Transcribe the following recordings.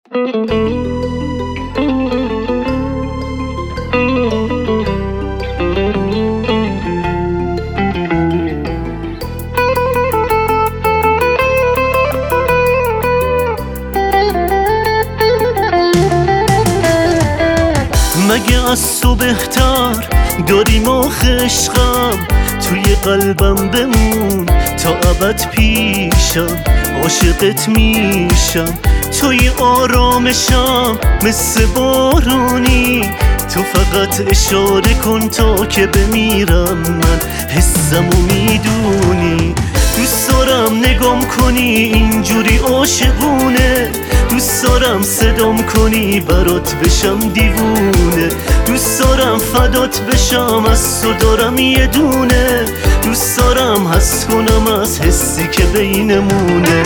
مگه از تو بهتر داری مخ عشقم؟ توی قلبم بمون تا ابد پیشم، عاشقت میشم. توی آرامشم مثل بارونی، تو فقط اشاره کن تا که بمیرم، من حسمو میدونی. دوست دارم نگام کنی اینجوری عاشقونه، دوست دارم صدام کنی برات بشم دیوونه، دوست دارم فدات بشم، از تو دارم یه دونه، دوست دارم حس کنم از حسی که بینمونه.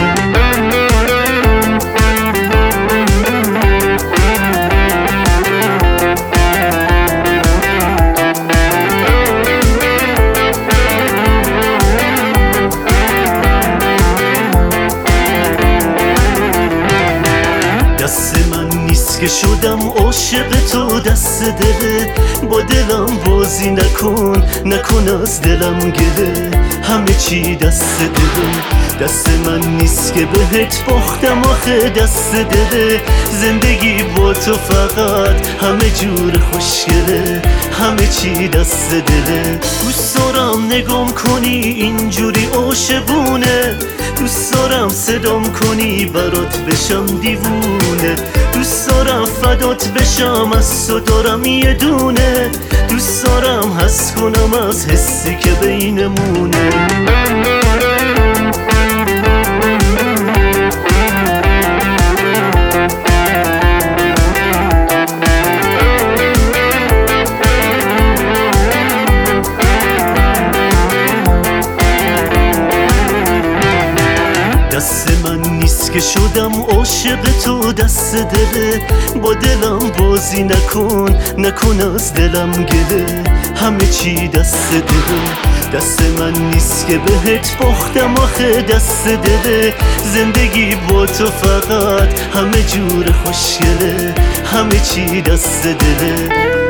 دست من نیست که شدم عاشق تو، دست دله. با دلم بازی نکن، نکن از دلم گله، همه چی دست دله. دست من نیست که بهت باختم آخه، دست دله. زندگی با تو فقط همه جور خوشگله، همه چی دست دله. دوست دارم نگام کنی اینجوری عاشقونه، دوست دارم صدام کنی برات بشم دیوونه، دوست دارم فدات بشم، از تو دارم یه دونه، دوست دارم حس کنم از حسی که بینمونه. دست من نیست که شدم عاشق تو، دست دله. با دلم بازی نکن، نکن از دلم گله، همه چی دست دله. دست من نیست که بهت باختم آخه، دست دله. زندگی با تو فقط همه جور خوشگله، همه چی دست دله.